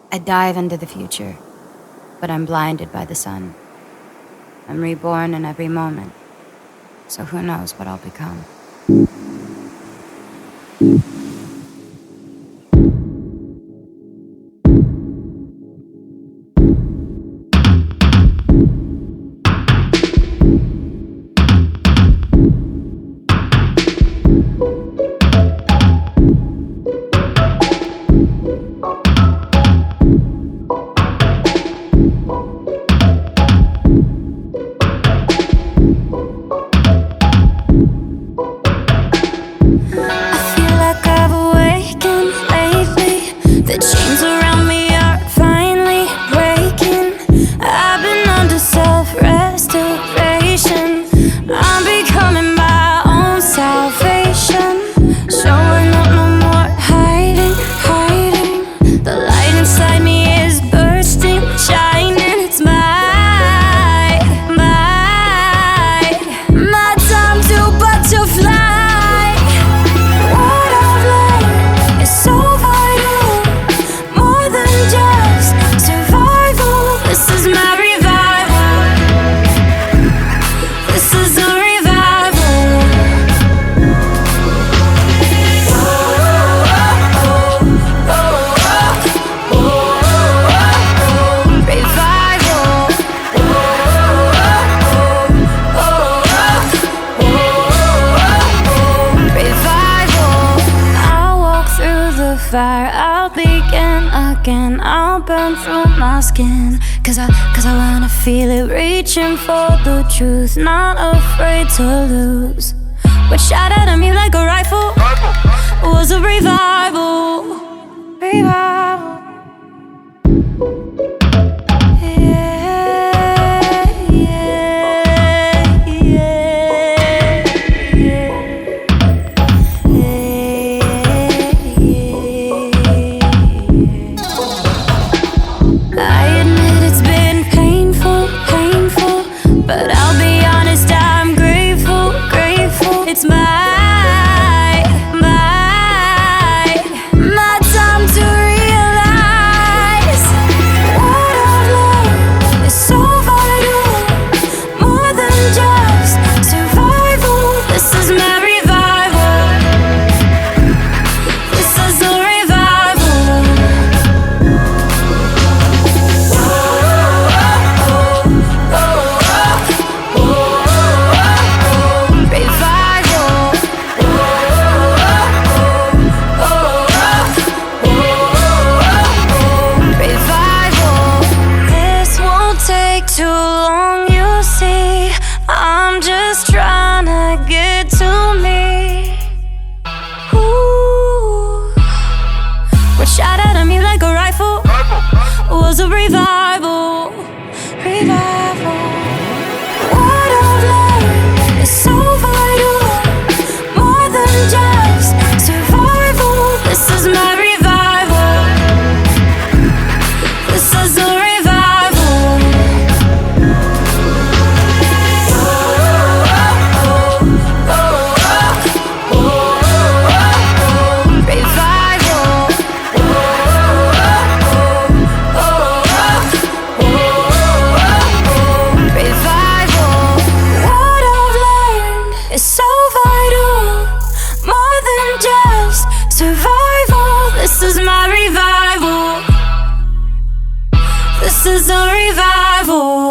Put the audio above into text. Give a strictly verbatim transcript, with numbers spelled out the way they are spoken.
I dive into the future, but I'm blinded by the sun. I'm reborn in every moment, so who knows what I'll become. Fire, I'll begin again. I'll burn through my skin. Cause I, cause I wanna feel it, reaching for the truth, not afraid to lose. What shot at me like a rifle was a revival. Revival. It's my, my, my time to realize what I've learned is so vital, more than just survival. This is my revival. This is a revival. Oh, oh, oh, oh, oh, oh, oh. Revival. Too long, you see. I'm just trying to get to me. Ooh. What shot at me like a rifle was a revival. Revival. What I've learned is so vital, more than just survival. This is my revival. This is a revival. It's so vital, more than just survival. This is my revival. This is a revival.